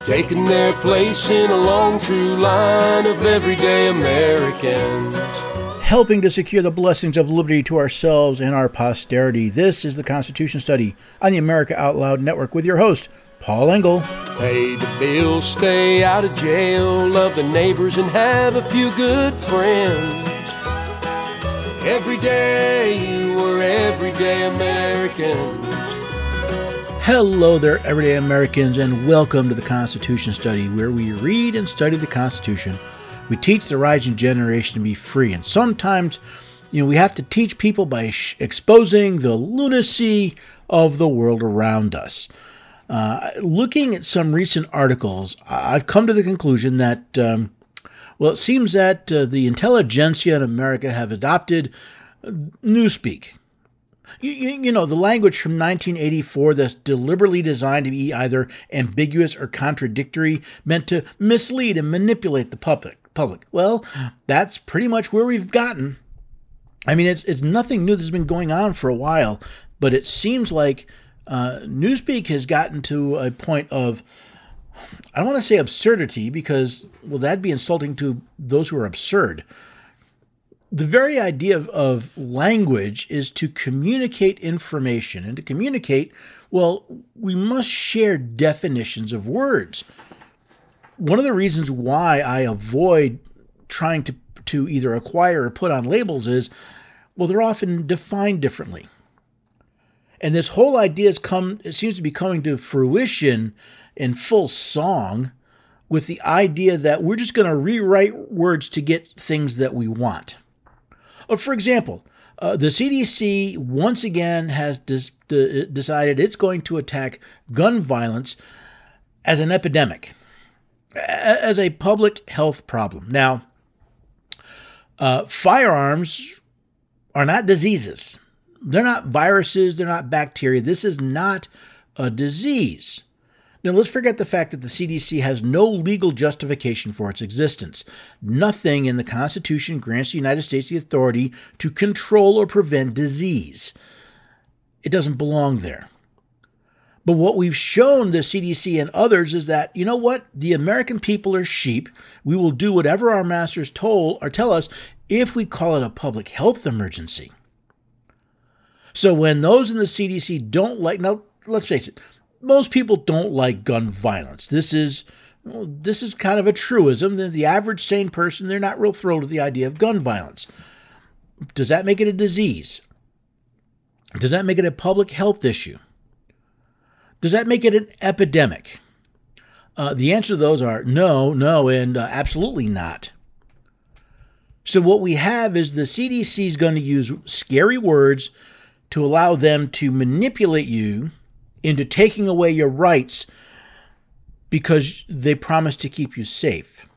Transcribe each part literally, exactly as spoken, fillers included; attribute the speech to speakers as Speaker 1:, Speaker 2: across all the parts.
Speaker 1: taking their place in a long, true line of everyday Americans,
Speaker 2: helping to secure the blessings of liberty to ourselves and our posterity. This is the Constitution Study on the America Out Loud Network with your host, Paul Engel.
Speaker 1: Pay the bills, stay out of jail, love the neighbors, and have a few good friends. Every day, we're everyday Americans.
Speaker 2: Hello there, everyday Americans, and welcome to the Constitution Study, where we read and study the Constitution. We teach the rising generation to be free, and sometimes, you know, we have to teach people by sh- exposing the lunacy of the world around us. Uh, looking at some recent articles, I've come to the conclusion that, um, well, it seems that uh, the intelligentsia in America have adopted Newspeak. You, you, you know, the language from nineteen eighty-four that's deliberately designed to be either ambiguous or contradictory, meant to mislead and manipulate the public. Public. Well, that's pretty much where we've gotten. I mean, it's it's nothing new that's been going on for a while, but it seems like uh, Newspeak has gotten to a point of, I don't want to say absurdity because, well, that'd be insulting to those who are absurd. The very idea of, of language is to communicate information, and to communicate, well, we must share definitions of words. One of the reasons why I avoid trying to, to either acquire or put on labels is, well, they're often defined differently. And this whole idea has come, it seems to be coming to fruition in full song with the idea that we're just going to rewrite words to get things that we want. Uh, for example, uh, the C D C once again has dis- d- decided it's going to attack gun violence as an epidemic, a- as a public health problem. Now, uh, firearms are not diseases. They're not viruses. They're not bacteria. This is not a disease. Now, let's forget the fact that the C D C has no legal justification for its existence. Nothing in the Constitution grants the United States the authority to control or prevent disease. It doesn't belong there. But what we've shown the C D C and others is that, you know what? The American people are sheep. We will do whatever our masters told or tell us if we call it a public health emergency. So when those in the C D C don't like, now let's face it, most people don't like gun violence. This is well, this is kind of a truism. The, the average sane person, they're not real thrilled with the idea of gun violence. Does that make it a disease? Does that make it a public health issue? Does that make it an epidemic? Uh, the answer to those are no, no, and uh, absolutely not. So what we have is the C D C is going to use scary words to allow them to manipulate you into taking away your rights because they promise to keep you safe.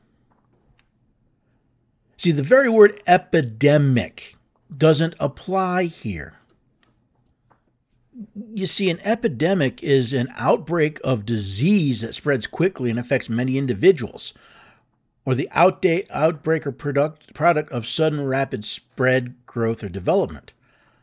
Speaker 2: See, the very word epidemic doesn't apply here. You see, an epidemic is an outbreak of disease that spreads quickly and affects many individuals, or the outda- outbreak or product, product of sudden rapid spread, growth, or development.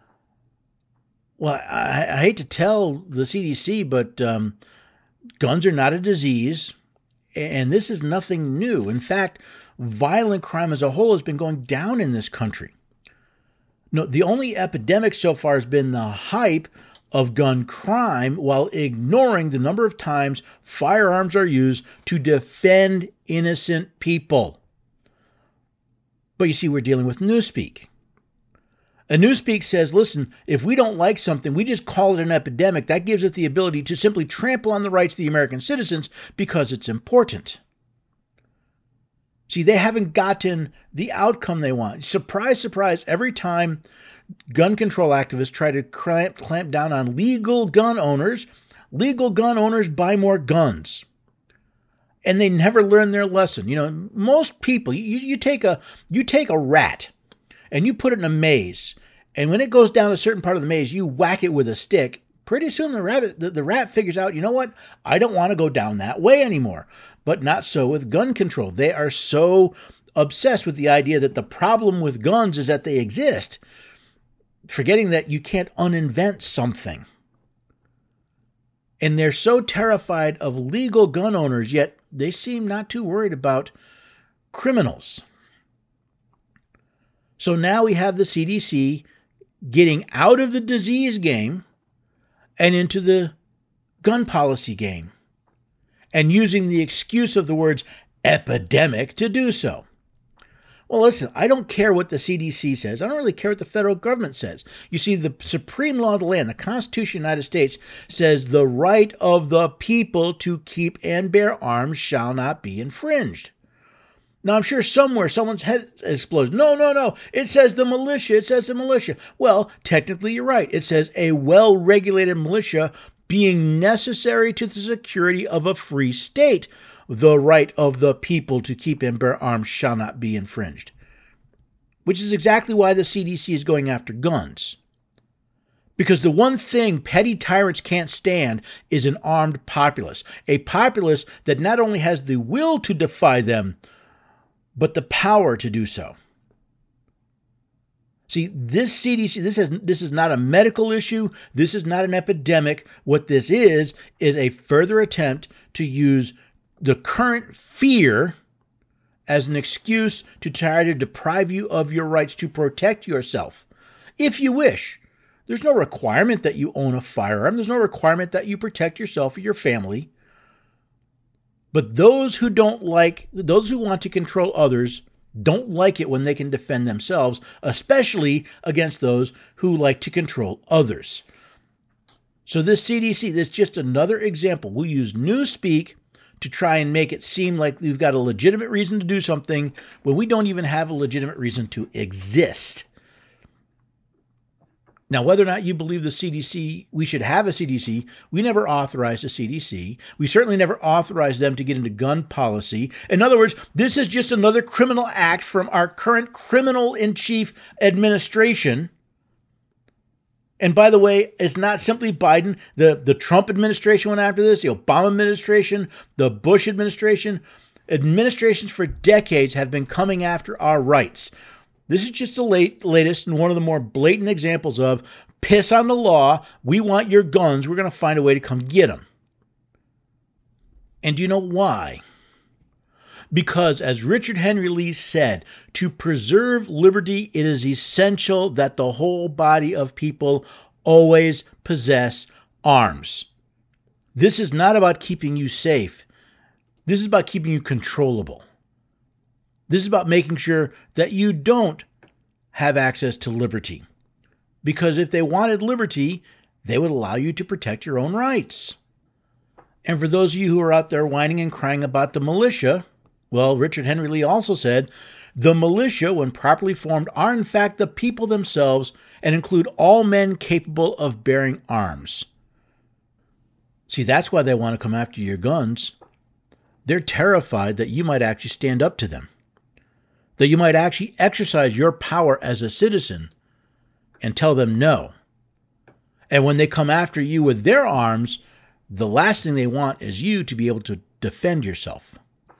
Speaker 2: Well, I, I hate to tell the C D C, but um, guns are not a disease, and this is nothing new. In fact, violent crime as a whole has been going down in this country. No, the only epidemic so far has been the hype of gun crime while ignoring the number of times firearms are used to defend innocent people. But you see, we're dealing with Newspeak. A Newspeak says, listen, if we don't like something, we just call it an epidemic. That gives it the ability to simply trample on the rights of the American citizens because it's important. See, they haven't gotten the outcome they want. Surprise, surprise, every time gun control activists try to clamp, clamp down on legal gun owners, legal gun owners buy more guns. And they never learn their lesson. You know, most people, you, you take a you take a rat and you put it in a maze, and when it goes down a certain part of the maze, you whack it with a stick. Pretty soon the rabbit, the, the rat figures out, you know what? I don't want to go down that way anymore. But not so with gun control. They are so obsessed with the idea that the problem with guns is that they exist, forgetting that you can't uninvent something. And they're so terrified of legal gun owners, yet they seem not too worried about criminals. So now we have the C D C getting out of the disease game and into the gun policy game, and using the excuse of the words epidemic to do so. Well, listen, I don't care what the C D C says. I don't really care what the federal government says. You see, the supreme law of the land, the Constitution of the United States, says the right of the people to keep and bear arms shall not be infringed. Now, I'm sure somewhere someone's head explodes. No, no, no. It says the militia. It says the militia. Well, technically, you're right. It says a well-regulated militia being necessary to the security of a free state. The right of the people to keep and bear arms shall not be infringed. Which is exactly why the C D C is going after guns. Because the one thing petty tyrants can't stand is an armed populace. A populace that not only has the will to defy them, but the power to do so. See, this C D C, this is, this is not a medical issue. This is not an epidemic. What this is, is a further attempt to use the current fear as an excuse to try to deprive you of your rights to protect yourself, if you wish. There's no requirement that you own a firearm. There's no requirement that you protect yourself or your family. But those who don't like, those who want to control others, don't like it when they can defend themselves, especially against those who like to control others. So this C D C, this is just another example. We'll use newspeak to try and make it seem like we've got a legitimate reason to do something when we don't even have a legitimate reason to exist. Now, whether or not you believe the C D C, we should have a C D C, we never authorized a C D C. We certainly never authorized them to get into gun policy. In other words, this is just another criminal act from our current criminal-in-chief administration. And by the way, it's not simply Biden. The, the Trump administration went after this, the Obama administration, the Bush administration. Administrations for decades have been coming after our rights. This is just the late, latest and one of the more blatant examples of piss on the law. We want your guns. We're going to find a way to come get them. And do you know why? Because as Richard Henry Lee said, to preserve liberty, it is essential that the whole body of people always possess arms. This is not about keeping you safe. This is about keeping you controllable. This is about making sure that you don't have access to liberty. Because if they wanted liberty, they would allow you to protect your own rights. And for those of you who are out there whining and crying about the militia, well, Richard Henry Lee also said, the militia, when properly formed, are in fact the people themselves and include all men capable of bearing arms. See, that's why they want to come after your guns. They're terrified that you might actually stand up to them, that you might actually exercise your power as a citizen and tell them no. And when they come after you with their arms, the last thing they want is you to be able to defend yourself.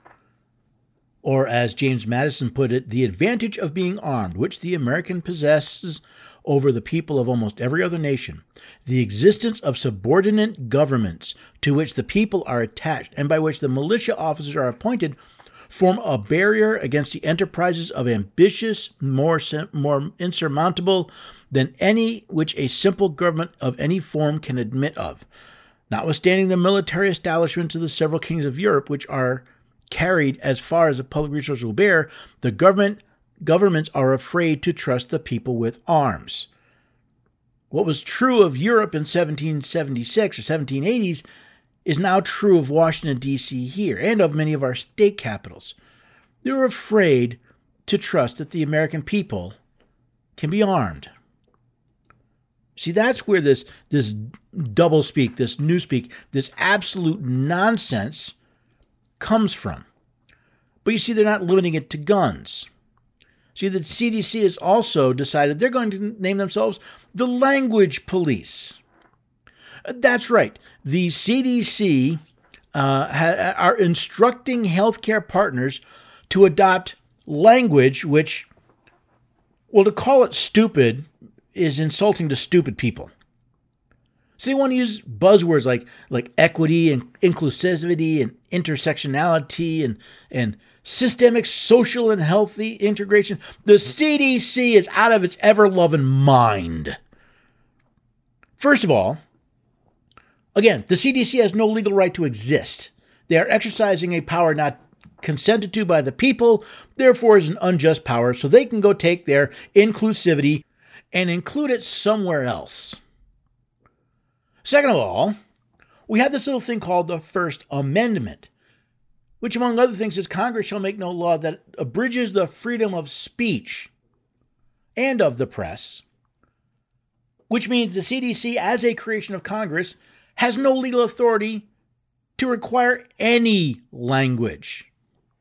Speaker 2: Or as James Madison put it, the advantage of being armed, which the American possesses over the people of almost every other nation, the existence of subordinate governments to which the people are attached and by which the militia officers are appointed, form a barrier against the enterprises of ambitious, more, more insurmountable than any which a simple government of any form can admit of. Notwithstanding the military establishments of the several kings of Europe, which are carried as far as the public resources will bear, the government governments are afraid to trust the people with arms. What was true of Europe in seventeen seventy-six or seventeen eighties is now true of Washington, D C here, and of many of our state capitals. They were afraid to trust that the American people can be armed. See, that's where this, this doublespeak, this newspeak, this absolute nonsense comes from. But you see, they're not limiting it to guns. See, the C D C has also decided they're going to name themselves the language police. That's right. The C D C uh, ha- are instructing healthcare partners to adopt language which, well, to call it stupid is insulting to stupid people. So they want to use buzzwords like, like equity and inclusivity and intersectionality and, and systemic social and healthy integration. The C D C is out of its ever-loving mind. First of all, again, the C D C has no legal right to exist. They are exercising a power not consented to by the people, therefore is an unjust power, so they can go take their inclusivity and include it somewhere else. Second of all, we have this little thing called the First Amendment, which, among other things, says Congress shall make no law that abridges the freedom of speech and of the press, which means the C D C, as a creation of Congress, has no legal authority to require any language.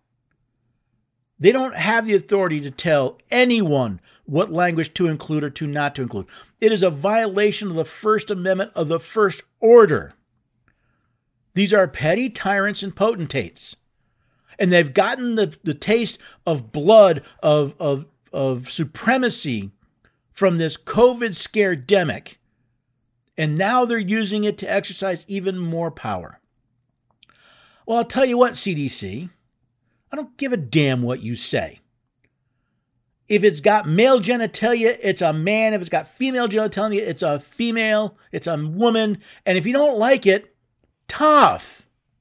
Speaker 2: They don't have the authority to tell anyone what language to include or to not to include. It is a violation of the First Amendment of the First Order. These are petty tyrants and potentates. And they've gotten the, the taste of blood, of, of, of supremacy from this COVID scare-demic. And now they're using it to exercise even more power. Well, I'll tell you what, C D C, I don't give a damn what you say. If it's got male genitalia, it's a man. If it's got female genitalia, it's a female. It's a woman. And if you don't like it, tough.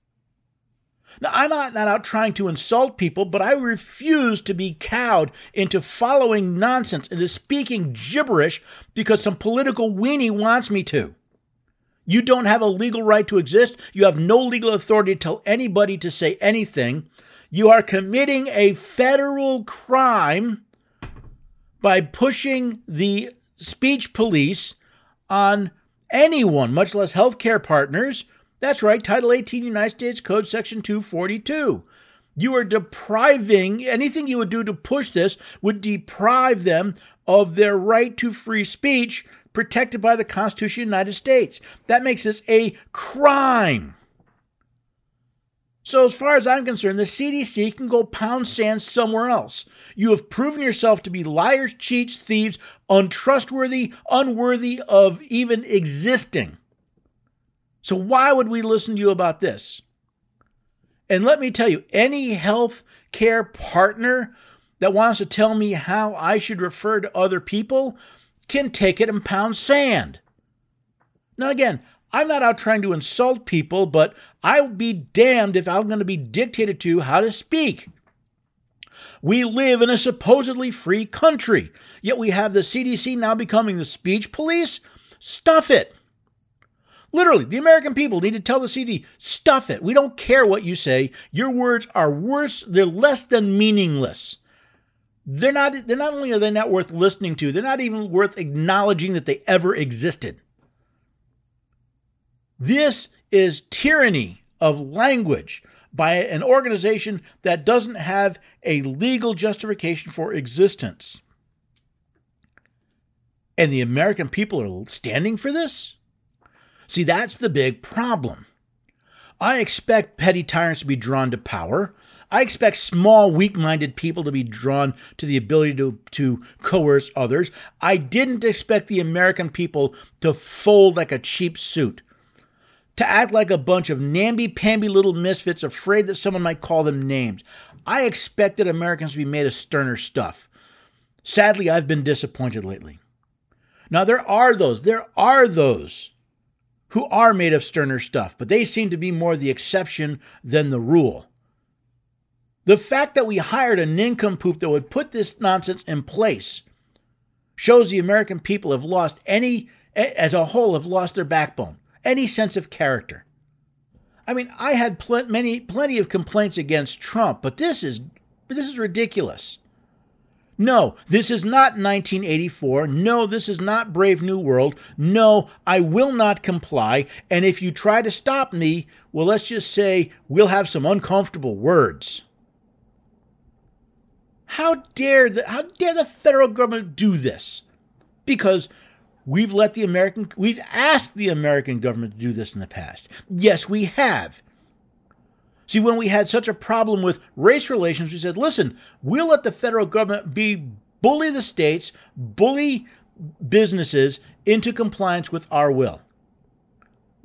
Speaker 2: Now, I'm not, not out trying to insult people, but I refuse to be cowed into following nonsense, into speaking gibberish because some political weenie wants me to. You don't have a legal right to exist. You have no legal authority to tell anybody to say anything. You are committing a federal crime by pushing the speech police on anyone, much less healthcare partners. That's right, Title eighteen United States Code Section two forty-two. You are depriving, anything you would do to push this would deprive them of their right to free speech protected by the Constitution of the United States. That makes this a crime. So as far as I'm concerned, the C D C can go pound sand somewhere else. You have proven yourself to be liars, cheats, thieves, untrustworthy, unworthy of even existing. So why would we listen to you about this? And let me tell you, any health care partner that wants to tell me how I should refer to other people can take it and pound sand. Now again, I'm not out trying to insult people, but I'll be damned if I'm going to be dictated to how to speak. We live in a supposedly free country, yet we have the C D C now becoming the speech police? Stuff it. Literally, the American people need to tell the C D C, stuff it. We don't care what you say. Your words are worse, they're less than meaningless. They're not, they're not only are they not worth listening to, they're not even worth acknowledging that they ever existed. This is tyranny of language by an organization that doesn't have a legal justification for existence. And the American people are standing for this? See, that's the big problem. I expect petty tyrants to be drawn to power. I expect small, weak-minded people to be drawn to the ability to, to coerce others. I didn't expect the American people to fold like a cheap suit, to act like a bunch of namby-pamby little misfits afraid that someone might call them names. I expected Americans to be made of sterner stuff. Sadly, I've been disappointed lately. Now, there are those, there are those who are made of sterner stuff, but they seem to be more the exception than the rule. The fact that we hired a nincompoop that would put this nonsense in place shows the American people have lost any, as a whole, have lost their backbone, any sense of character. I mean, I had pl- many, plenty of complaints against Trump, but this is, this is ridiculous. No, this is not nineteen eighty-four. No, this is not Brave New World. No, I will not comply. And if you try to stop me, well, let's just say we'll have some uncomfortable words. How dare the, how dare the federal government do this? Because we've let the American, we've asked the American government to do this in the past. Yes, we have. See, when we had such a problem with race relations, we said, listen, we'll let the federal government be bully the states, bully businesses into compliance with our will.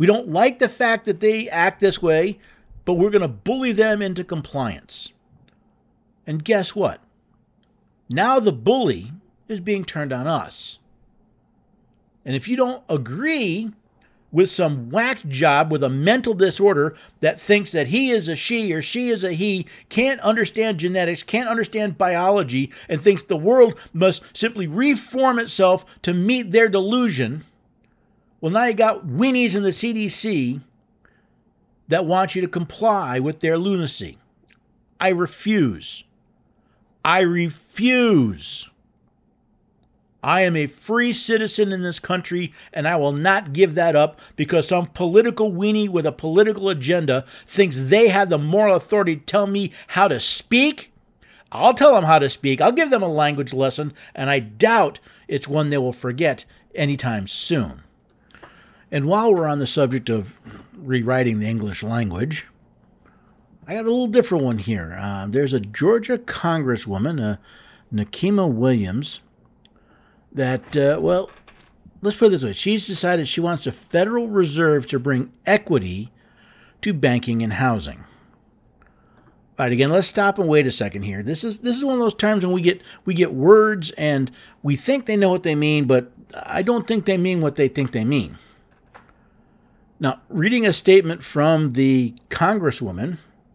Speaker 2: We don't like the fact that they act this way, but we're going to bully them into compliance. And guess what? Now the bully is being turned on us. And if you don't agree with some whack job with a mental disorder that thinks that he is a she or she is a he, can't understand genetics, can't understand biology, and thinks the world must simply reform itself to meet their delusion, well, now you got weenies in the C D C that want you to comply with their lunacy. I refuse. I refuse. I am a free citizen in this country, and I will not give that up because some political weenie with a political agenda thinks they have the moral authority to tell me how to speak. I'll tell them how to speak. I'll give them a language lesson, and I doubt it's one they will forget anytime soon. And while we're on the subject of rewriting the English language, I got a little different one here. Uh, there's a Georgia congresswoman, uh, Nikema Williams, that, uh, well, let's put it this way. She's decided she wants the Federal Reserve to bring equity to banking and housing. All right, again, let's stop and wait a second here. This is this is one of those times when we get we get words and we think they know what they mean, but I don't think they mean what they think they mean. Now, reading a statement from the congresswoman,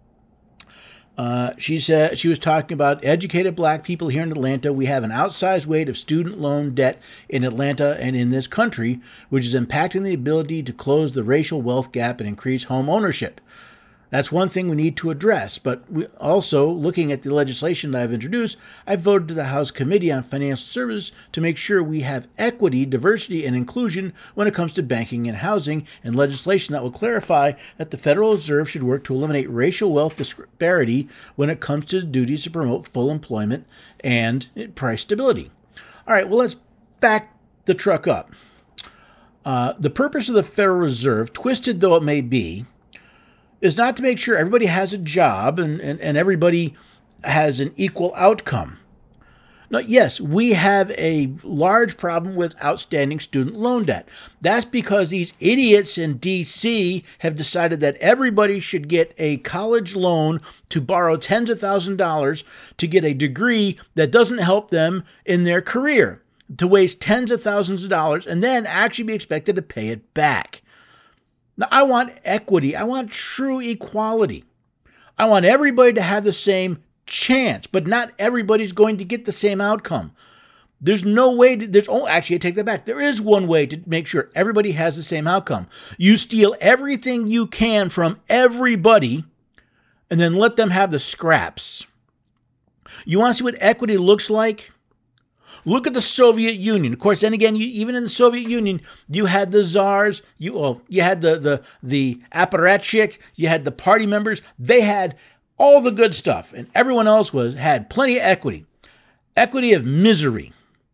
Speaker 2: uh, she said she was talking about educated black people here in Atlanta. We have an outsized weight of student loan debt in Atlanta and in this country, which is impacting the ability to close the racial wealth gap and increase home ownership. That's one thing we need to address. But we also, looking at the legislation that I've introduced, I voted to the House Committee on Financial Services to make sure we have equity, diversity, and inclusion when it comes to banking and housing, and legislation that will clarify that the Federal Reserve should work to eliminate racial wealth disparity when it comes to the duties to promote full employment and price stability. All right, well, let's back the truck up. Uh, the purpose of the Federal Reserve, twisted though it may be, is not to make sure everybody has a job and, and, and everybody has an equal outcome. Now, yes, we have a large problem with outstanding student loan debt. That's because these idiots in D C have decided that everybody should get a college loan to borrow tens of thousands of dollars to get a degree that doesn't help them in their career, to waste tens of thousands of dollars and then actually be expected to pay it back. Now, I want equity. I want true equality. I want everybody to have the same chance, but not everybody's going to get the same outcome. There's no way to, there's, oh, actually, I take that back. There is one way to make sure everybody has the same outcome. You steal everything you can from everybody and then let them have the scraps. You want to see what equity looks like? Look at the Soviet Union. Of course, then again, you, even in the Soviet Union, you had the czars, you well, you had the the the apparatchik, you had the party members. They had all the good stuff, and everyone else was had plenty of equity, equity of misery.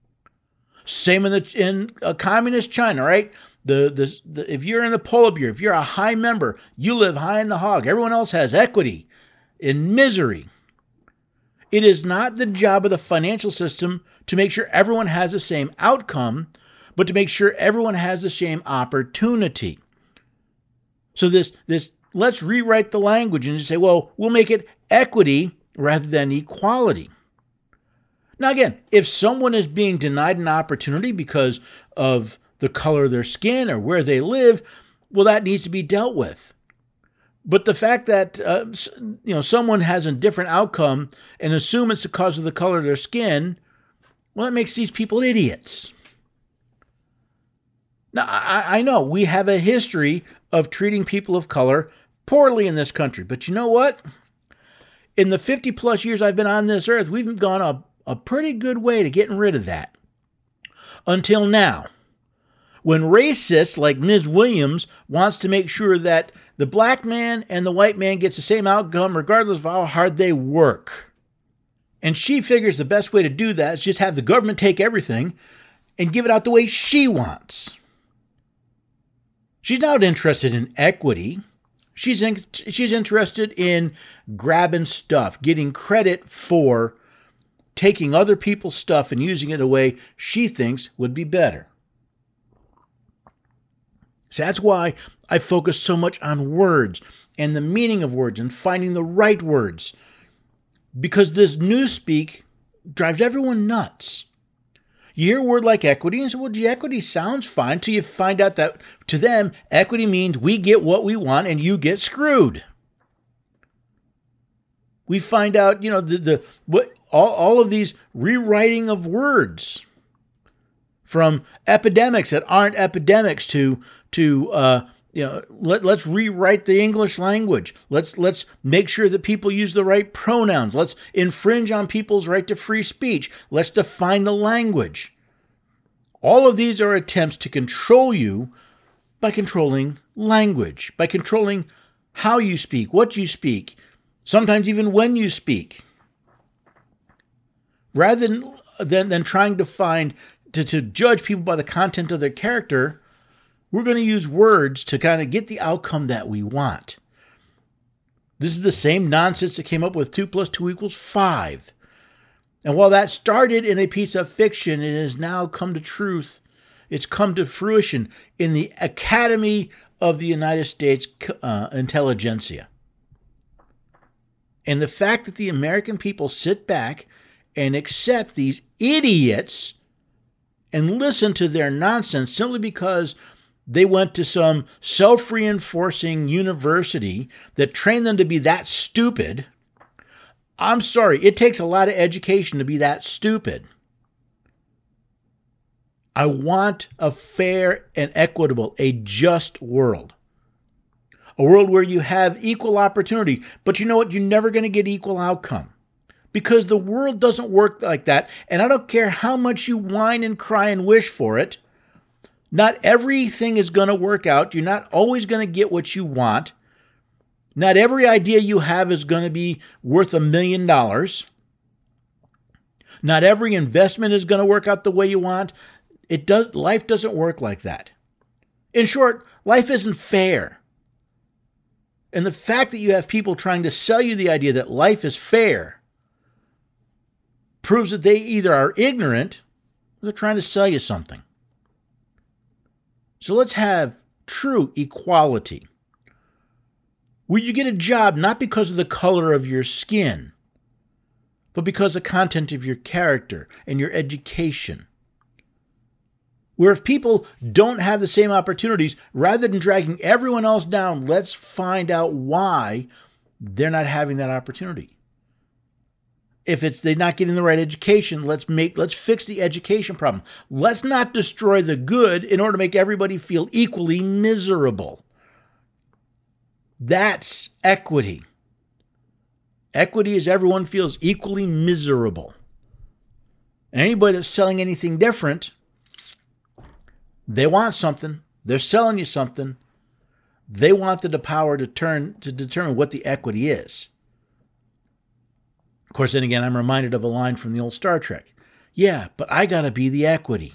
Speaker 2: Same in the in uh, communist China, right? The, the the if you're in the Politburo, if you're a high member, you live high in the hog. Everyone else has equity in misery. It is not the job of the financial system to make sure everyone has the same outcome, but to make sure everyone has the same opportunity. So this, this let's rewrite the language and just say, well, we'll make it equity rather than equality. Now, again, if someone is being denied an opportunity because of the color of their skin or where they live, well, that needs to be dealt with. But the fact that uh, you know someone has a different outcome and assume it's because of the color of their skin, well, it makes these people idiots. Now, I, I know we have a history of treating people of color poorly in this country, but you know what? In the fifty plus years I've been on this earth, we've gone a, a pretty good way to getting rid of that. Until now, when racists like Miz Williams wants to make sure that the black man and the white man gets the same outcome regardless of how hard they work. And she figures the best way to do that is just have the government take everything and give it out the way she wants. She's not interested in equity. She's in, she's interested in grabbing stuff, getting credit for taking other people's stuff and using it in a way she thinks would be better. So that's why I focus so much on words and the meaning of words and finding the right words. Because this newspeak drives everyone nuts. You hear a word like equity and say, well, gee, equity sounds fine, till you find out that to them, equity means we get what we want and you get screwed. We find out, you know, the, the what all, all of these rewriting of words, from epidemics that aren't epidemics to to uh, you know, let, let's rewrite the English language. Let's let's make sure that people use the right pronouns. Let's infringe on people's right to free speech. Let's define the language. All of these are attempts to control you by controlling language, by controlling how you speak, what you speak, sometimes even when you speak. Rather than than, than trying to find to, to judge people by the content of their character, we're going to use words to kind of get the outcome that we want. This is the same nonsense that came up with two plus two equals five. And while that started in a piece of fiction, it has now come to truth. It's come to fruition in the Academy of the United States uh, Intelligentsia. And the fact that the American people sit back and accept these idiots and listen to their nonsense simply because they went to some self-reinforcing university that trained them to be that stupid. I'm sorry, it takes a lot of education to be that stupid. I want a fair and equitable, a just world. A world where you have equal opportunity, but you know what? You're never going to get equal outcome. Because the world doesn't work like that, and I don't care how much you whine and cry and wish for it. Not everything is going to work out. You're not always going to get what you want. Not every idea you have is going to be worth a million dollars. Not every investment is going to work out the way you want. It does. Life doesn't work like that. In short, life isn't fair. And the fact that you have people trying to sell you the idea that life is fair proves that they either are ignorant or they're trying to sell you something. So let's have true equality, where you get a job not because of the color of your skin, but because of the content of your character and your education. Where if people don't have the same opportunities, rather than dragging everyone else down, let's find out why they're not having that opportunity. If it's they're not getting the right education, let's make let's fix the education problem. Let's not destroy the good in order to make everybody feel equally miserable. That's equity. Equity is everyone feels equally miserable. And anybody that's selling anything different, they want something. They're selling you something. They want the power to turn to determine what the equity is. Of course, then again, I'm reminded of a line from the old Star Trek. Yeah, but I got to be the equity.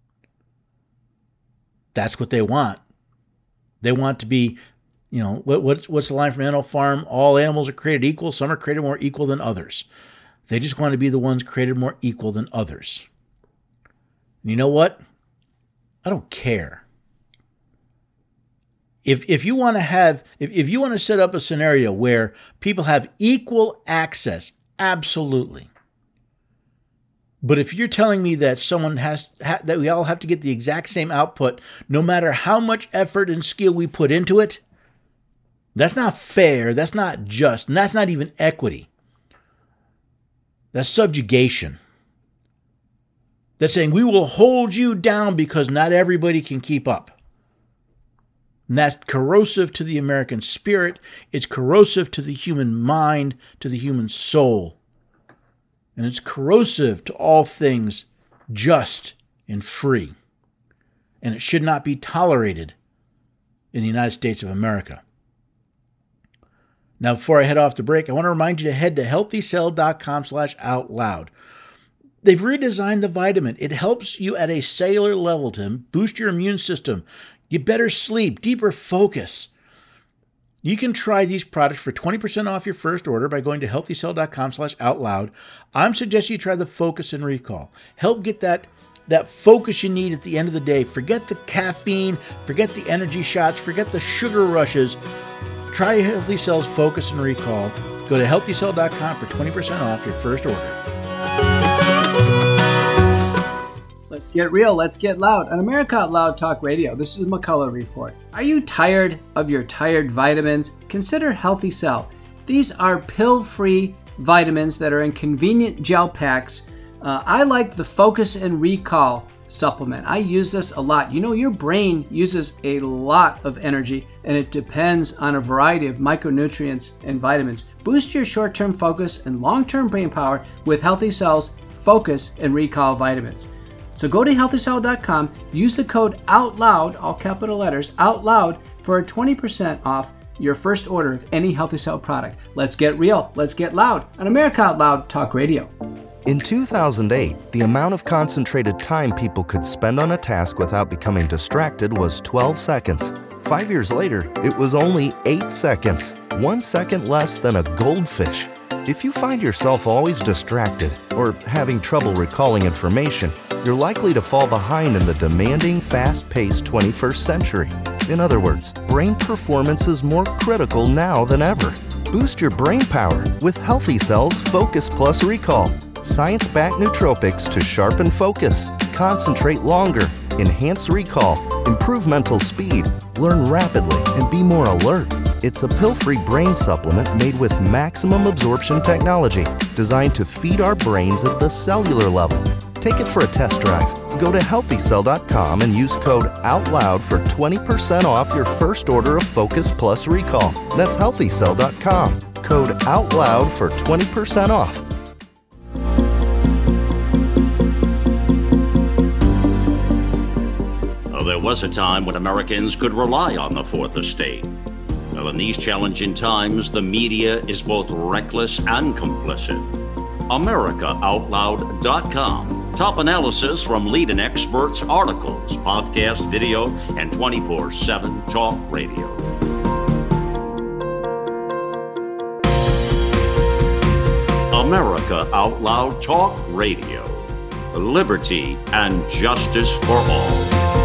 Speaker 2: That's what they want. They want to be, you know, what, what's, what's the line from Animal Farm? All animals are created equal. Some are created more equal than others. They just want to be the ones created more equal than others. And you know what? I don't care. If if you want to have, if, if you want to set up a scenario where people have equal access, absolutely. But if you're telling me that someone has, ha, that we all have to get the exact same output, no matter how much effort and skill we put into it, that's not fair, that's not just, and that's not even equity. That's subjugation. That's saying we will hold you down because not everybody can keep up. And that's corrosive to the American spirit. It's corrosive to the human mind, to the human soul. And it's corrosive to all things just and free. And it should not be tolerated in the United States of America. Now, before I head off the break, I want to remind you to head to healthycell.com slash out loud. They've redesigned the vitamin. It helps you at a cellular level to boost your immune system, get better sleep, deeper focus. You can try these products for twenty percent off your first order by going to healthycell.com slash out loud. I'm suggesting you try the Focus and Recall. Help get that that focus you need at the end of the day. Forget the caffeine, forget the energy shots, forget the sugar rushes. Try Healthy Cell's Focus and Recall. Go to healthy cell dot com for twenty percent off your first order.
Speaker 3: Let's get real, let's get loud. On America Out Loud Talk Radio, this is McCullough Report. Are you tired of your tired vitamins? Consider Healthy Cell. These are pill-free vitamins that are in convenient gel packs. Uh, I like the Focus and Recall supplement. I use this a lot. You know, your brain uses a lot of energy, and it depends on a variety of micronutrients and vitamins. Boost your short-term focus and long-term brain power with Healthy Cell's Focus and Recall vitamins. So go to healthy cell dot com, use the code OUTLOUD, all capital letters, OUTLOUD, for a twenty percent off your first order of any Healthy Cell product. Let's get real, let's get loud on America Out Loud Talk Radio.
Speaker 4: In two thousand eight, the amount of concentrated time people could spend on a task without becoming distracted was twelve seconds. Five years later, it was only eight seconds, one second less than a goldfish. If you find yourself always distracted or having trouble recalling information, you're likely to fall behind in the demanding, fast-paced twenty-first century. In other words, brain performance is more critical now than ever. Boost your brain power with Healthy Cell's Focus Plus Recall. Science-backed nootropics to sharpen focus, concentrate longer, enhance recall, improve mental speed, learn rapidly, and be more alert. It's a pill-free brain supplement made with maximum absorption technology, designed to feed our brains at the cellular level. Take it for a test drive. Go to healthy cell dot com and use code OUTLOUD for twenty percent off your first order of Focus Plus Recall. That's healthy cell dot com. Code OUTLOUD for twenty percent off.
Speaker 5: There was a time when Americans could rely on the Fourth Estate. Well, in these challenging times, the media is both reckless and complicit. America Out Loud dot com. Top analysis from leading experts, articles, podcast, video, and twenty-four seven talk radio. America Out Loud Talk Radio. Liberty and justice for all.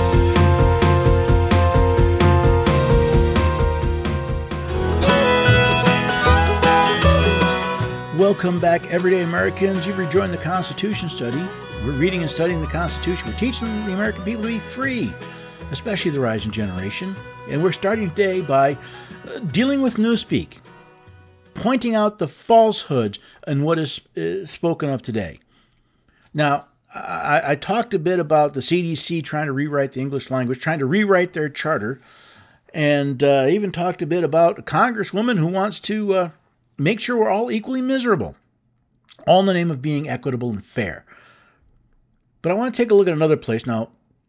Speaker 2: Welcome back, everyday Americans. You've rejoined the Constitution Study. We're reading and studying the Constitution. We're teaching the American people to be free, especially the rising generation. And we're starting today by uh, dealing with Newspeak, pointing out the falsehoods in what is uh, spoken of today. Now, I, I talked a bit about the C D C trying to rewrite the English language, trying to rewrite their charter, and uh, even talked a bit about a congresswoman who wants to uh, make sure we're all equally miserable, all in the name of being equitable and fair. But I want to take a look at another place. Now,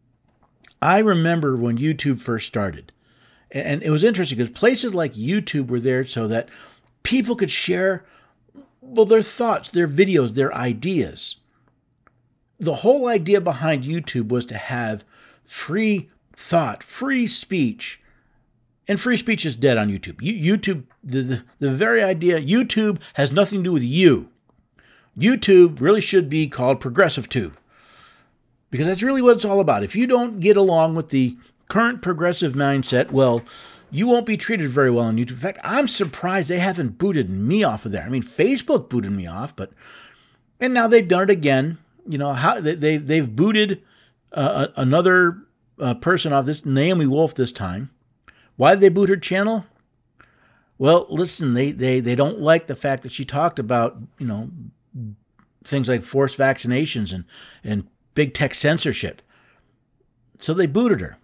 Speaker 2: I remember when YouTube first started, and it was interesting because places like YouTube were there so that people could share, well, their thoughts, their videos, their ideas. The whole idea behind YouTube was to have free thought, free speech. And free speech is dead on YouTube. YouTube, the, the, the very idea, YouTube has nothing to do with you. YouTube really should be called Progressive Tube. Because that's really what it's all about. If you don't get along with the current progressive mindset, well, you won't be treated very well on YouTube. In fact, I'm surprised they haven't booted me off of there. I mean, Facebook booted me off, but, and now they've done it again. You know, how they, they, they've booted uh, another uh, person off this, Naomi Wolf this time. Why did they boot her channel? Well, listen, they, they, they don't like the fact that she talked about, you know, things like forced vaccinations and, and big tech censorship. So they booted her.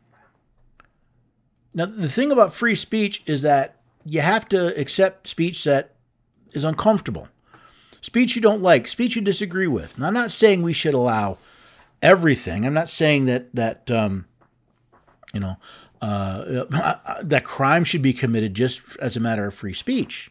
Speaker 2: Now, the thing about free speech is that you have to accept speech that is uncomfortable. Speech you don't like, speech you disagree with. Now, I'm not saying we should allow everything. I'm not saying that, that um, you know, uh, that crime should be committed just as a matter of free speech.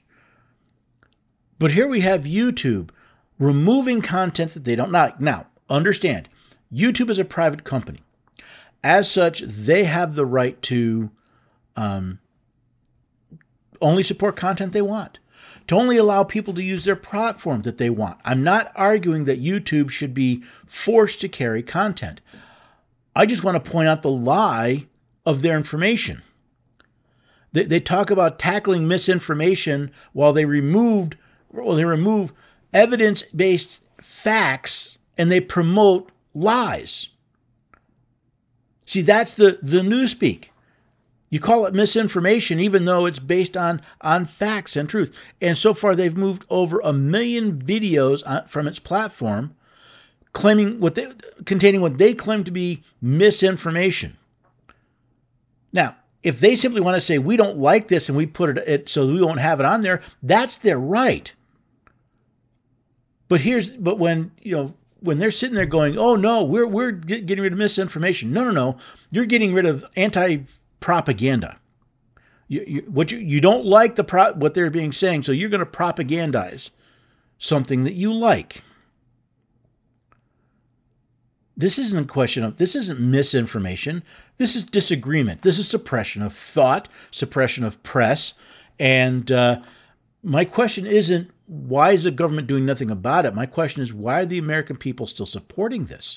Speaker 2: But here we have YouTube removing content that they don't like. Now, understand, YouTube is a private company. As such, they have the right to um, only support content they want. to only allow people to use their platform that they want. I'm not arguing that YouTube should be forced to carry content. I just want to point out the lie of their information. They, they talk about tackling misinformation while they removed, well, they remove evidence-based facts and they promote lies. See, that's the, the newspeak. You call it misinformation even though it's based on, on facts and truth. And so far, they've moved over a million videos on, from its platform claiming what they, containing what they claim to be misinformation. Now, if they simply want to say, we don't like this and we put it, it so we won't have it on there, that's their right. But here's, but when, you know, when they're sitting there going, oh no, we're, we're getting rid of misinformation. No, no, no. You're getting rid of anti-propaganda. You, you, what you, you don't like the pro, what they're being saying, so you're going to propagandize something that you like. This isn't a question of, this isn't misinformation. This is disagreement. This is suppression of thought, suppression of press. And uh, my question isn't, why is the government doing nothing about it? My question is, why are the American people still supporting this?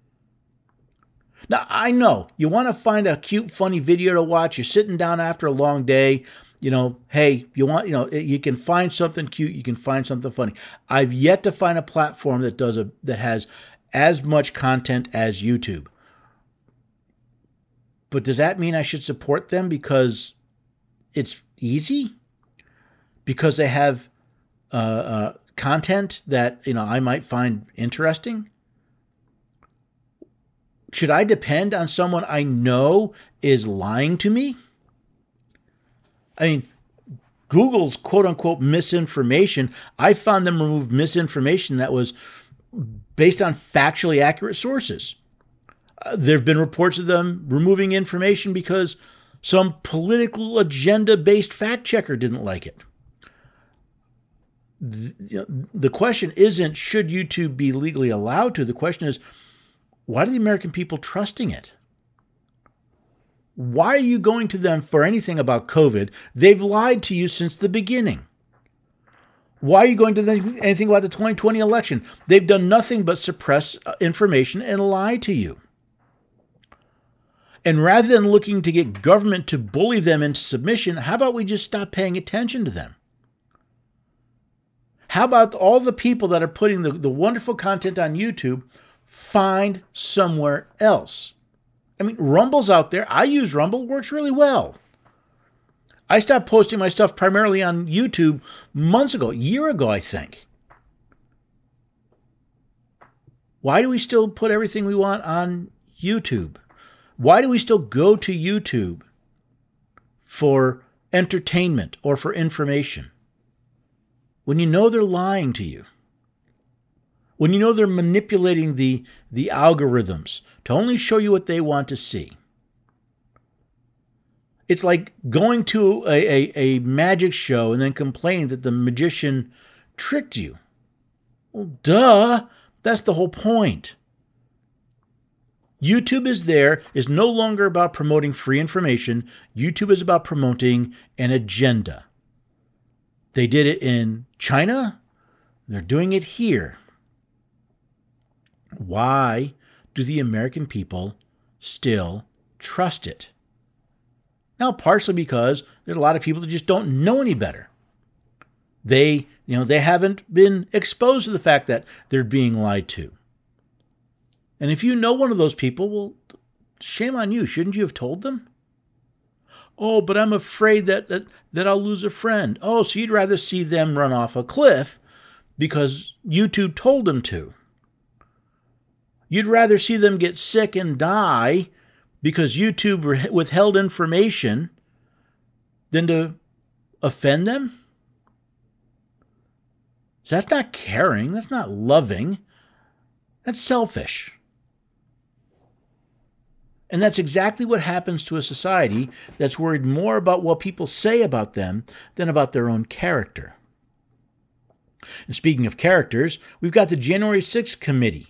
Speaker 2: Now, I know you want to find a cute, funny video to watch. You're sitting down after a long day. You know, hey, you want, you know, you can find something cute. You can find something funny. I've yet to find a platform that does a, that has as much content as YouTube. But does that mean I should support them because it's easy? Because they have uh, uh, content that, you know, I might find interesting? Should I depend on someone I know is lying to me? I mean, Google's quote-unquote misinformation, I found them remove misinformation that was based on factually accurate sources. Uh, there have been reports of them removing information because some political agenda-based fact checker didn't like it. The, the question isn't, should YouTube be legally allowed to? The question is, why are the American people trusting it? Why are you going to them for anything about COVID? They've lied to you since the beginning. Why are you going to them anything about the twenty twenty election? They've done nothing but suppress information and lie to you. And rather than looking to get government to bully them into submission, how about we just stop paying attention to them? How about all the people that are putting the, the wonderful content on YouTube find somewhere else? I mean, Rumble's out there. I use Rumble. Works really well. I stopped posting my stuff primarily on YouTube months ago, a year ago, I think. Why do we still put everything we want on YouTube? Why do we still go to YouTube for entertainment or for information when you know they're lying to you? When you know they're manipulating the, the algorithms to only show you what they want to see? It's like going to a, a, a magic show and then complaining that the magician tricked you. Well, duh. That's the whole point. YouTube is there, is no longer about promoting free information. YouTube is about promoting an agenda. They did it in China. They're doing it here. Why do the American people still trust it? Now, partially because there's a lot of people that just don't know any better. They, you know, they haven't been exposed to the fact that they're being lied to. And if you know one of those people, well, shame on you. Shouldn't you have told them? Oh, but I'm afraid that, that, that I'll lose a friend. Oh, so you'd rather see them run off a cliff because YouTube told them to. You'd rather see them get sick and die because YouTube withheld information than to offend them? So that's not caring. That's not loving. That's selfish. And that's exactly what happens to a society that's worried more about what people say about them than about their own character. And speaking of characters, we've got the January sixth committee.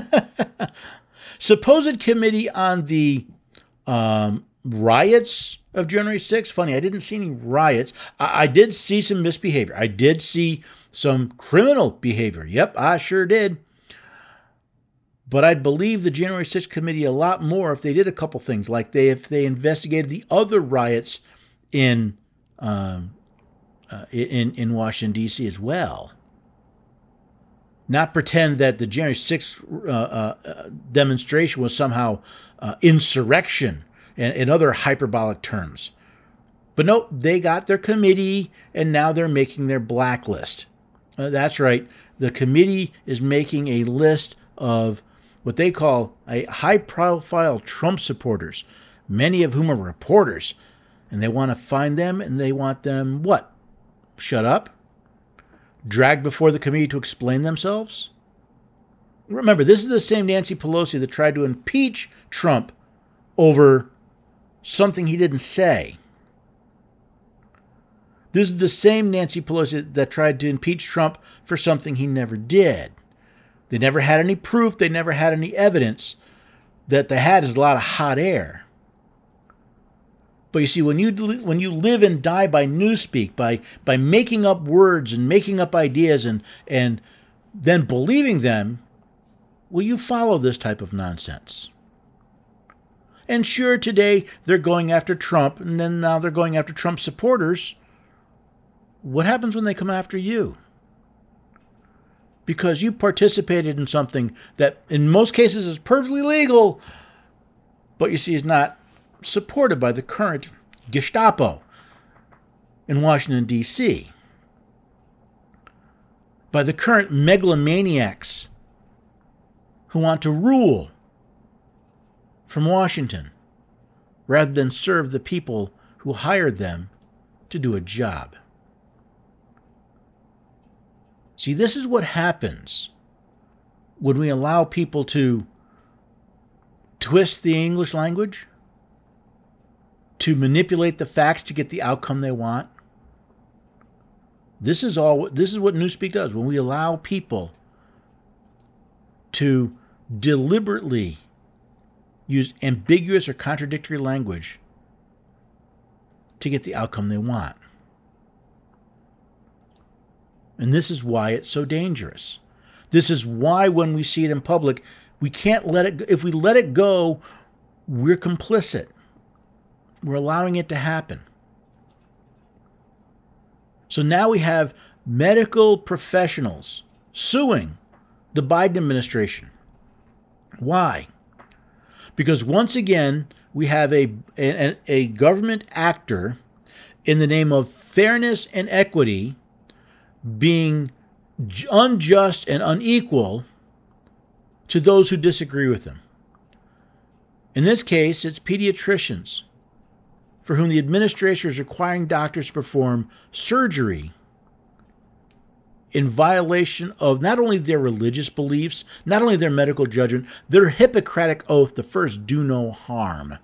Speaker 2: Supposed committee on the um, riots of January sixth? Funny, I didn't see any riots. I, I did see some misbehavior. I did see some criminal behavior. Yep, I sure did. But I'd believe the January sixth committee a lot more if they did a couple things, like they if they investigated the other riots in um, uh, in in Washington D C as well. Not pretend that the January sixth uh, uh, demonstration was somehow uh, insurrection and, and other hyperbolic terms. But nope, they got their committee, and now they're making their blacklist. Uh, that's right. The committee is making a list of what they call a high-profile Trump supporters, many of whom are reporters. And they want to find them, and they want them, what? Shut up? Dragged before the committee to explain themselves? Remember, this is the same Nancy Pelosi that tried to impeach Trump over something he didn't say. This is the same Nancy Pelosi that tried to impeach Trump for something he never did. They never had any proof. They never had any evidence. That they had is a lot of hot air. But you see, when you when you live and die by newspeak, by by making up words and making up ideas and and then believing them, will you follow this type of nonsense? And sure, today they're going after Trump, and then now they're going after Trump supporters. What happens when they come after you? Because you participated in something that in most cases is perfectly legal, but you see is not supported by the current Gestapo in Washington, D C, by the current megalomaniacs who want to rule from Washington rather than serve the people who hired them to do a job. See, this is what happens when we allow people to twist the English language, to manipulate the facts to get the outcome they want. This is all. This is what Newspeak does. When we allow people to deliberately use ambiguous or contradictory language to get the outcome they want. And this is why it's so dangerous. This is why when we see it in public, we can't let it go. If we let it go, we're complicit. We're allowing it to happen. So now we have medical professionals suing the Biden administration. Why? Because once again, we have a, a, a government actor in the name of fairness and equity being unjust and unequal to those who disagree with him. In this case, it's pediatricians for whom the administration is requiring doctors to perform surgery in violation of not only their religious beliefs, not only their medical judgment, their Hippocratic oath to first do no harm.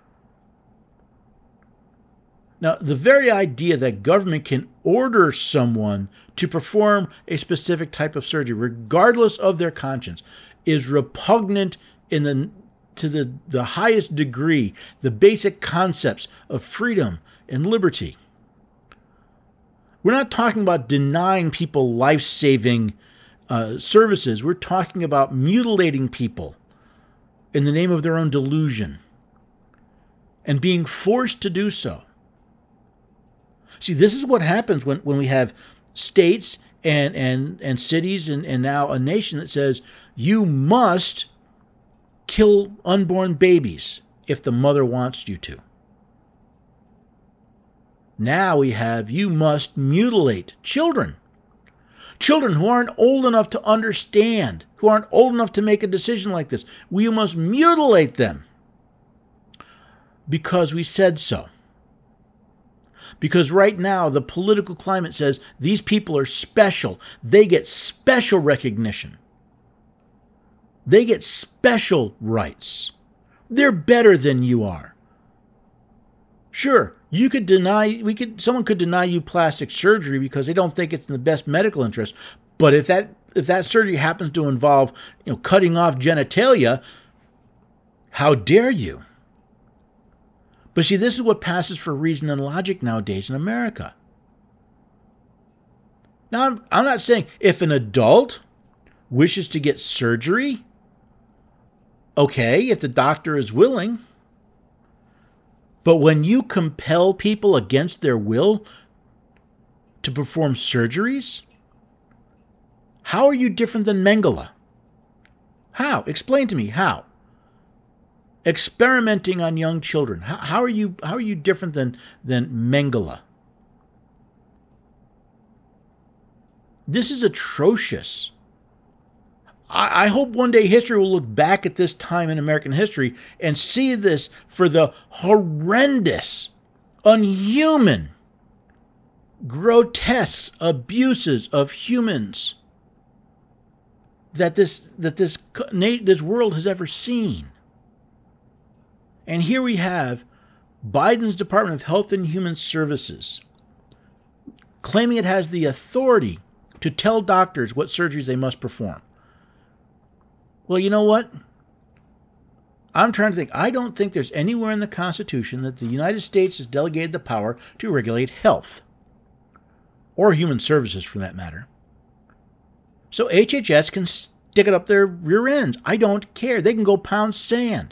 Speaker 2: Now, the very idea that government can order someone to perform a specific type of surgery, regardless of their conscience, is repugnant in the to the, the highest degree, the basic concepts of freedom and liberty. We're not talking about denying people life-saving uh, services. We're talking about mutilating people in the name of their own delusion and being forced to do so. See, this is what happens when, when we have states and, and, and cities and, and now a nation that says you must kill unborn babies if the mother wants you to. Now we have you must mutilate children. Children who aren't old enough to understand, who aren't old enough to make a decision like this. We must mutilate them because we said so. Because right now the political climate says these people are special. They get special recognition. They get special rights. They're better than you are. Sure, you could deny, we could, someone could deny you plastic surgery because they don't think it's in the best medical interest. But if that if that surgery happens to involve, you know, cutting off genitalia, how dare you? But see, this is what passes for reason and logic nowadays in America. Now, I'm, I'm not saying if an adult wishes to get surgery, okay, if the doctor is willing. But when you compel people against their will to perform surgeries, how are you different than Mengele? How? Explain to me how. Experimenting on young children. How, how are you? How are you different than than Mengele? This is atrocious. I, I hope one day history will look back at this time in American history and see this for the horrendous, unhuman, grotesque abuses of humans that this that this this world has ever seen. And here we have Biden's Department of Health and Human Services claiming it has the authority to tell doctors what surgeries they must perform. Well, you know what? I'm trying to think. I don't think there's anywhere in the Constitution that the United States has delegated the power to regulate health or human services for that matter. So H H S can stick it up their rear ends. I don't care. They can go pound sand.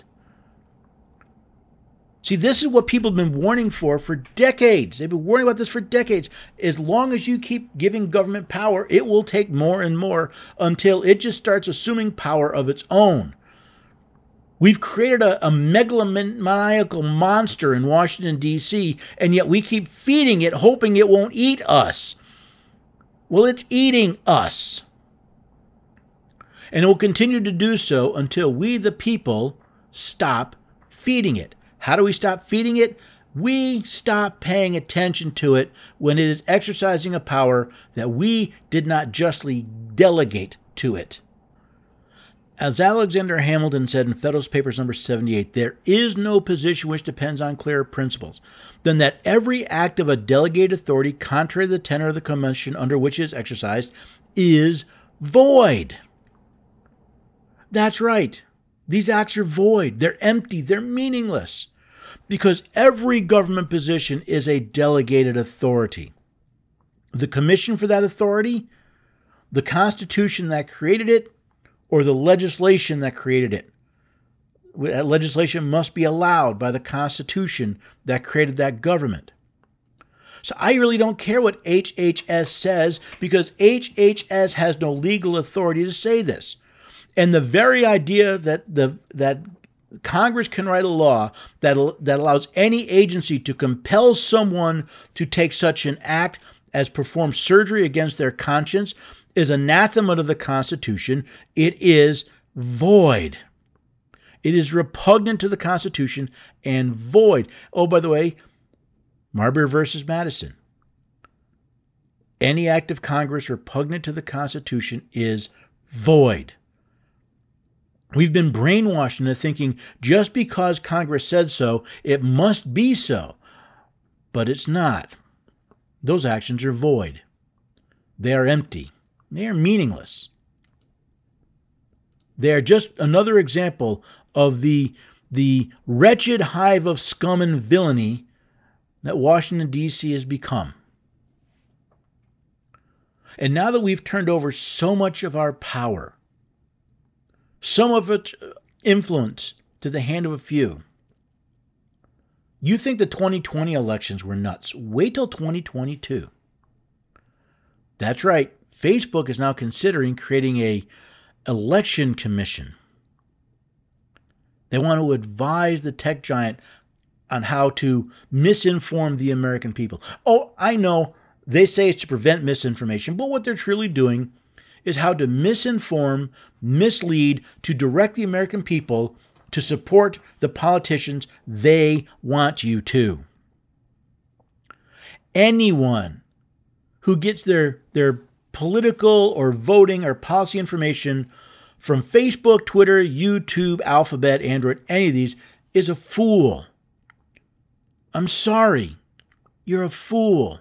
Speaker 2: See, this is what people have been warning for for decades. They've been warning about this for decades. As long as you keep giving government power, it will take more and more until it just starts assuming power of its own. We've created a, a megalomaniacal monster in Washington, D C, and yet we keep feeding it, hoping it won't eat us. Well, it's eating us. And it will continue to do so until we, the people, stop feeding it. How do we stop feeding it? We stop paying attention to it when it is exercising a power that we did not justly delegate to it. As Alexander Hamilton said in Federalist Papers number seventy-eight, there is no position which depends on clearer principles than that every act of a delegated authority contrary to the tenor of the convention under which it is exercised is void. That's right. These acts are void. They're empty. They're meaningless. Because every government position is a delegated authority. The commission for that authority, the Constitution that created it, or the legislation that created it. That legislation must be allowed by the Constitution that created that government. So I really don't care what H H S says, because H H S has no legal authority to say this. And the very idea that the that Congress can write a law that, that allows any agency to compel someone to take such an act as perform surgery against their conscience is anathema to the Constitution. It is void. It is repugnant to the Constitution and void. Oh, by the way, Marbury versus Madison. Any act of Congress repugnant to the Constitution is void. We've been brainwashed into thinking just because Congress said so, it must be so. But it's not. Those actions are void. They are empty. They are meaningless. They are just another example of the, the wretched hive of scum and villainy that Washington, D C has become. And now that we've turned over so much of our power, some of its influence to the hand of a few. You think the twenty twenty elections were nuts. Wait till twenty twenty-two. That's right. Facebook is now considering creating a election commission. They want to advise the tech giant on how to misinform the American people. Oh, I know they say it's to prevent misinformation, but what they're truly doing is how to misinform, mislead, to direct the American people to support the politicians they want you to. Anyone who gets their, their political or voting or policy information from Facebook, Twitter, YouTube, Alphabet, Android, any of these, is a fool. I'm sorry. You're a fool.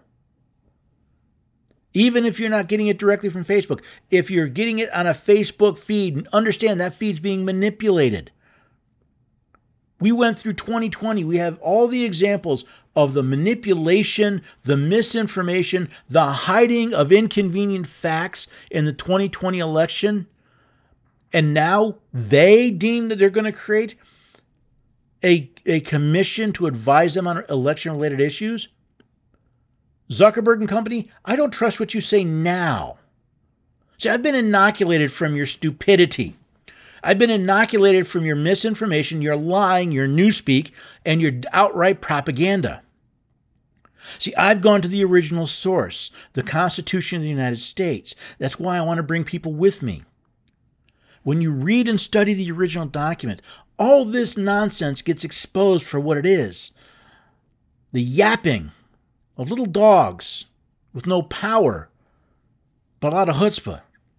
Speaker 2: Even if you're not getting it directly from Facebook, if you're getting it on a Facebook feed, understand that feed's being manipulated. We went through twenty twenty. We have all the examples of the manipulation, the misinformation, the hiding of inconvenient facts in the twenty twenty election. And now they deem that they're going to create a, a commission to advise them on election-related issues. Zuckerberg and company, I don't trust what you say now. See, I've been inoculated from your stupidity. I've been inoculated from your misinformation, your lying, your newspeak, and your outright propaganda. See, I've gone to the original source, the Constitution of the United States. That's why I want to bring people with me. When you read and study the original document, all this nonsense gets exposed for what it is. The yapping of little dogs with no power, but a lot of chutzpah.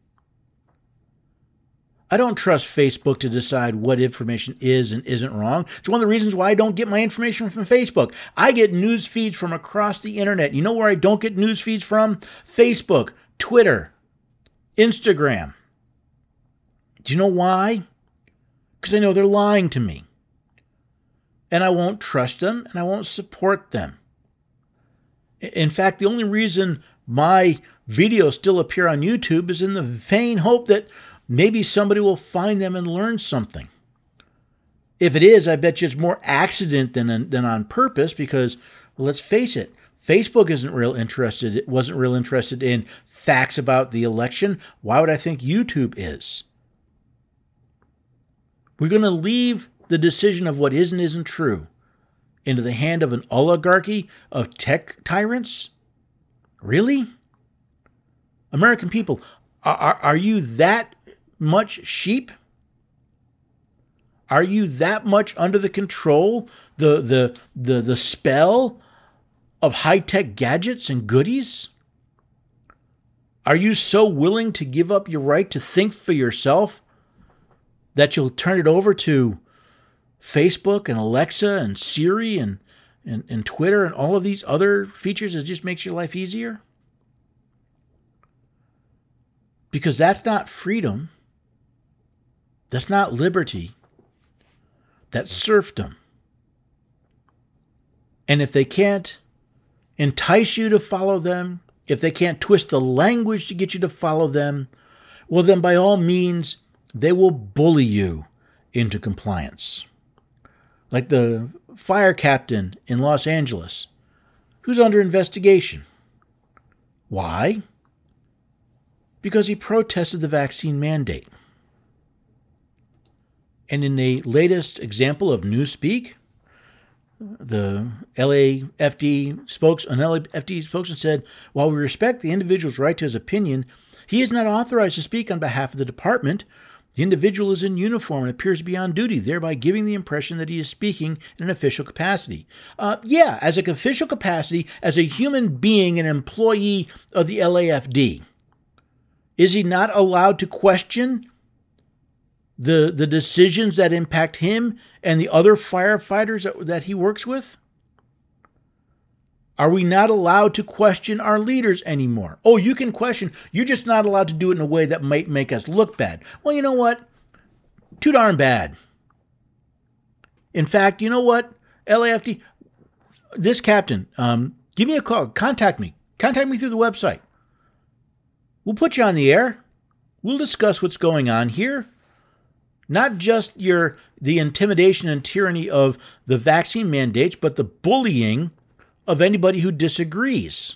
Speaker 2: I don't trust Facebook to decide what information is and isn't wrong. It's one of the reasons why I don't get my information from Facebook. I get news feeds from across the internet. You know where I don't get news feeds from? Facebook, Twitter, Instagram. Do you know why? Because I know they're lying to me. And I won't trust them and I won't support them. In fact, the only reason my videos still appear on YouTube is in the vain hope that maybe somebody will find them and learn something. If it is, I bet you it's more accident than, than on purpose because, well, let's face it, Facebook isn't real interested, it wasn't real interested in facts about the election. Why would I think YouTube is? We're going to leave the decision of what is and isn't true into the hand of an oligarchy of tech tyrants? Really? American people, are, are you that much sheep? Are you that much under the control, the the the, the spell of high-tech gadgets and goodies? Are you so willing to give up your right to think for yourself that you'll turn it over to Facebook and Alexa and Siri and, and, and Twitter and all of these other features that just makes your life easier? Because that's not freedom. That's not liberty. That's serfdom. And if they can't entice you to follow them, if they can't twist the language to get you to follow them, well, then by all means, they will bully you into compliance. Like the fire captain in Los Angeles, who's under investigation. Why? Because he protested the vaccine mandate. And in the latest example of Newspeak, the L A F D spokes, an L A F D spokesman said, while we respect the individual's right to his opinion, he is not authorized to speak on behalf of the department. The individual is in uniform and appears to be on duty, thereby giving the impression that he is speaking in an official capacity. Uh, yeah, as an official capacity, as a human being, an employee of the L A F D. Is he not allowed to question the, the decisions that impact him and the other firefighters that, that he works with? Are we not allowed to question our leaders anymore? Oh, you can question. You're just not allowed to do it in a way that might make us look bad. Well, you know what? Too darn bad. In fact, you know what? L A F D, this captain, um, give me a call. Contact me. Contact me through the website. We'll put you on the air. We'll discuss what's going on here. Not just your the intimidation and tyranny of the vaccine mandates, but the bullying of anybody who disagrees.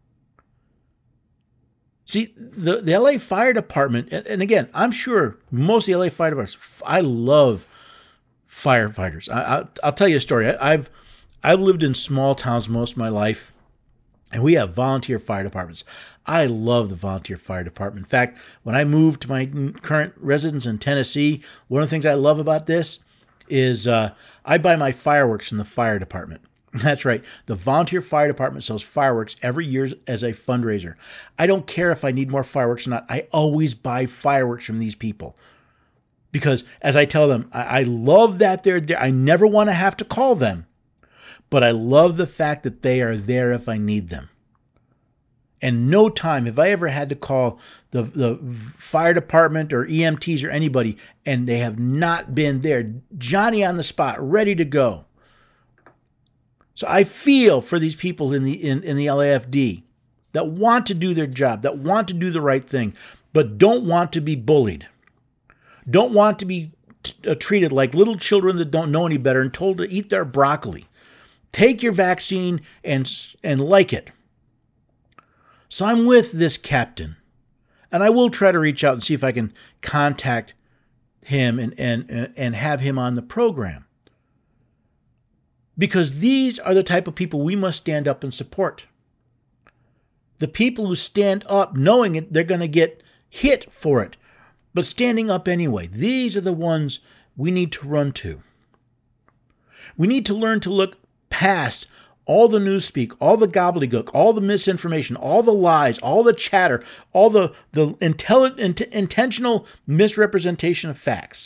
Speaker 2: See, the, the L A Fire Department, and, and again, I'm sure most of the L A Fire Departments, I love firefighters. I, I, I'll tell you a story. I, I've I've lived in small towns most of my life, and we have volunteer fire departments. I love the volunteer fire department. In fact, when I moved to my current residence in Tennessee, one of the things I love about this is uh, I buy my fireworks in the fire department. That's right. The volunteer fire department sells fireworks every year as a fundraiser. I don't care if I need more fireworks or not. I always buy fireworks from these people. Because as I tell them, I, I love that they're there. I never want to have to call them. But I love the fact that they are there if I need them. And no time have I ever had to call the, the fire department or E M Ts or anybody, and they have not been there. Johnny on the spot, ready to go. So I feel for these people in the in, in the L A F D that want to do their job, that want to do the right thing, but don't want to be bullied. Don't want to be t- uh, treated like little children that don't know any better and told to eat their broccoli. Take your vaccine and and like it. So I'm with this captain, and I will try to reach out and see if I can contact him and, and, and have him on the program. Because these are the type of people we must stand up and support. The people who stand up knowing it, they're going to get hit for it, but standing up anyway. These are the ones we need to run to. We need to learn to look past all the newspeak, all the gobbledygook, all the misinformation, all the lies, all the chatter, all the, the intelli- int- intentional misrepresentation of facts.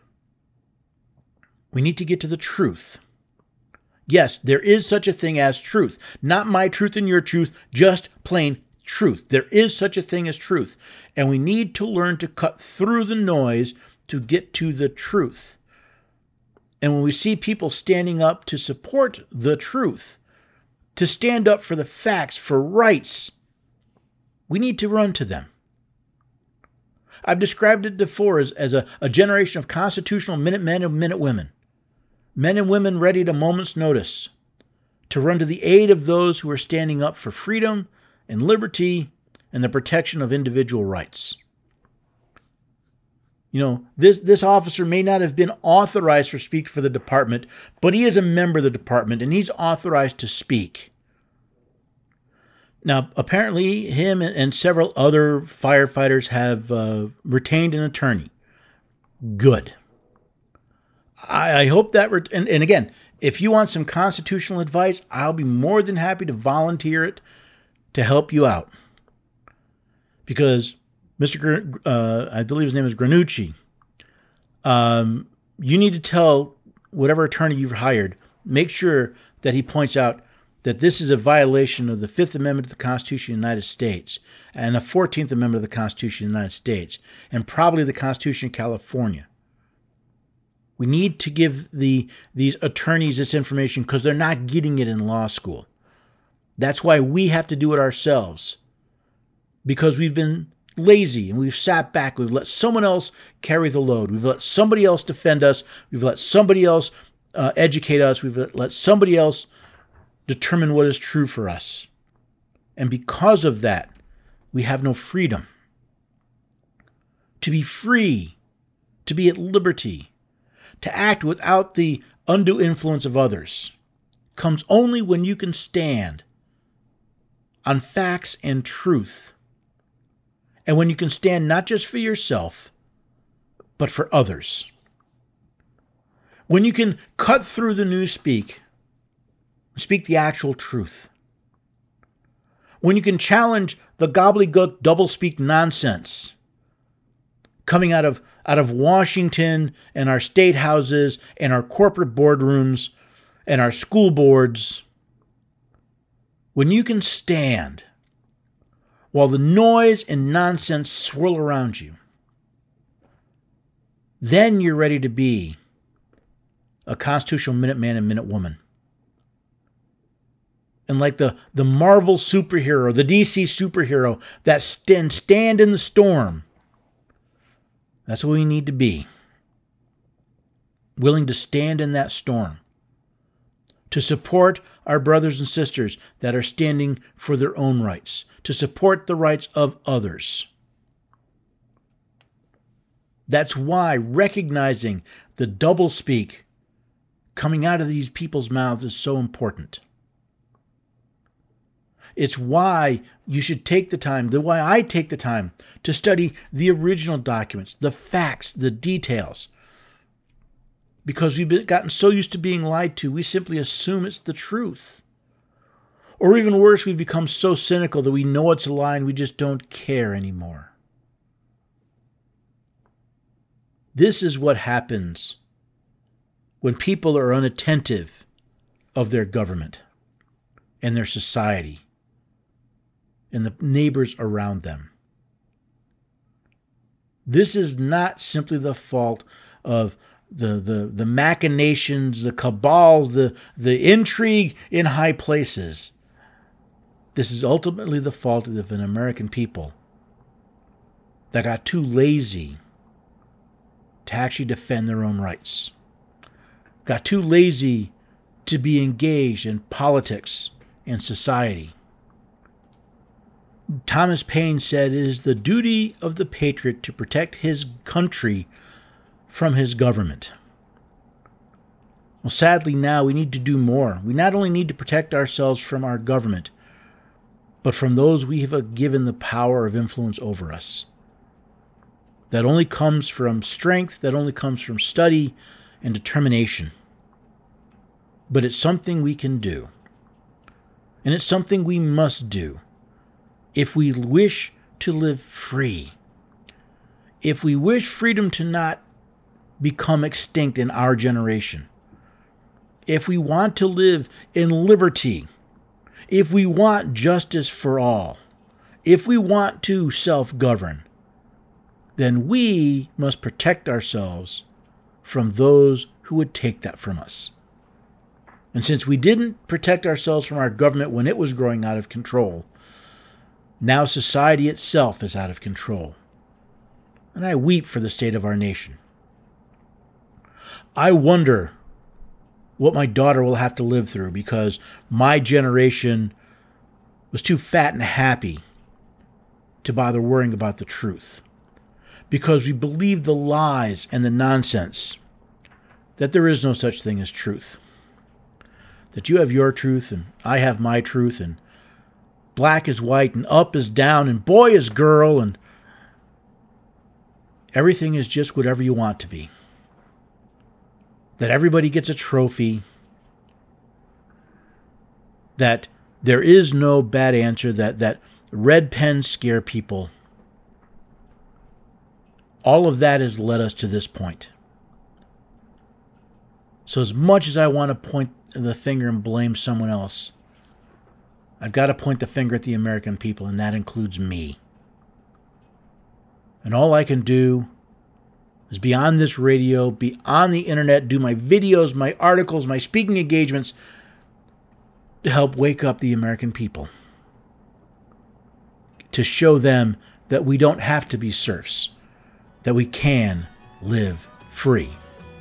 Speaker 2: We need to get to the truth. Yes, there is such a thing as truth. Not my truth and your truth, just plain truth. There is such a thing as truth. And we need to learn to cut through the noise to get to the truth. And when we see people standing up to support the truth, to stand up for the facts, for rights, we need to run to them. I've described it before as, as a, a generation of constitutional Minutemen and Minutewomen. Men and women ready at a moment's notice to run to the aid of those who are standing up for freedom and liberty and the protection of individual rights. You know, this, this officer may not have been authorized to speak for the department, but he is a member of the department and he's authorized to speak. Now, apparently him and several other firefighters have uh, retained an attorney. Good. I, I hope that, re- and, and again, if you want some constitutional advice, I'll be more than happy to volunteer it to help you out. Because Mister Gr- uh, I believe his name is Granucci. Um, you need to tell whatever attorney you've hired, make sure that he points out that this is a violation of the Fifth Amendment of the Constitution of the United States and the Fourteenth Amendment of the Constitution of the United States and probably the Constitution of California. We need to give the these attorneys this information because they're not getting it in law school. That's why we have to do it ourselves, because we've been lazy and we've sat back. We've let someone else carry the load. We've let somebody else defend us. We've let somebody else uh, educate us. We've let, let somebody else determine what is true for us. And because of that, we have no freedom. To be free, to be at liberty, to act without the undue influence of others, comes only when you can stand on facts and truth. And when you can stand not just for yourself, but for others. When you can cut through the newspeak, speak the actual truth. When you can challenge the gobbledygook doublespeak nonsense coming out of, out of Washington and our state houses and our corporate boardrooms and our school boards. When you can stand while the noise and nonsense swirl around you, then you're ready to be a constitutional Minuteman and Minutewoman. And like the, the Marvel superhero, the D C superhero that stand, stand in the storm, that's what we need to be. Willing to stand in that storm. To support our brothers and sisters that are standing for their own rights. To support the rights of others. That's why recognizing the doublespeak coming out of these people's mouths is so important. It's why you should take the time, the why I take the time to study the original documents, the facts, the details. Because we've been, gotten so used to being lied to, we simply assume it's the truth. Or even worse, we've become so cynical that we know it's a lie and we just don't care anymore. This is what happens when people are unattentive of their government and their society. and the neighbors around them. This is not simply the fault of the, the, the machinations, the cabals, the, the intrigue in high places. This is ultimately the fault of an American people that got too lazy to actually defend their own rights. Got too lazy to be engaged in politics and society. Thomas Paine said, "It is the duty of the patriot to protect his country from his government." Well, sadly, now we need to do more. We not only need to protect ourselves from our government, but from those we have given the power of influence over us. That only comes from strength, that only comes from study and determination. But it's something we can do. And it's something we must do if we wish to live free. If we wish freedom to not become extinct in our generation. If we want to live in liberty. If we want justice for all. If we want to self-govern. Then we must protect ourselves from those who would take that from us. And since we didn't protect ourselves from our government when it was growing out of control, now society itself is out of control. And I weep for the state of our nation. I wonder what my daughter will have to live through because my generation was too fat and happy to bother worrying about the truth. Because we believe the lies and the nonsense that there is no such thing as truth. That you have your truth and I have my truth and black is white and up is down and boy is girl and everything is just whatever you want to be. That everybody gets a trophy. That there is no bad answer. That, that red pens scare people. All of that has led us to this point. So as much as I want to point the finger and blame someone else, I've got to point the finger at the American people, and that includes me. And all I can do is be on this radio, be on the internet, do my videos, my articles, my speaking engagements to help wake up the American people. To show them that we don't have to be serfs, that we can live free.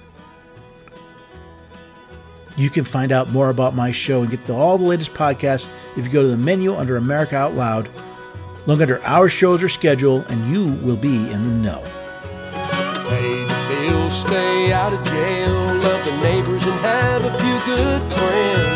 Speaker 2: You can find out more about my show and get to all the latest podcasts if you go to the menu under America Out Loud, look under our shows or schedule, and you will be in the know.
Speaker 1: Pay the bills, stay out of jail, love the neighbors, and have a few good friends.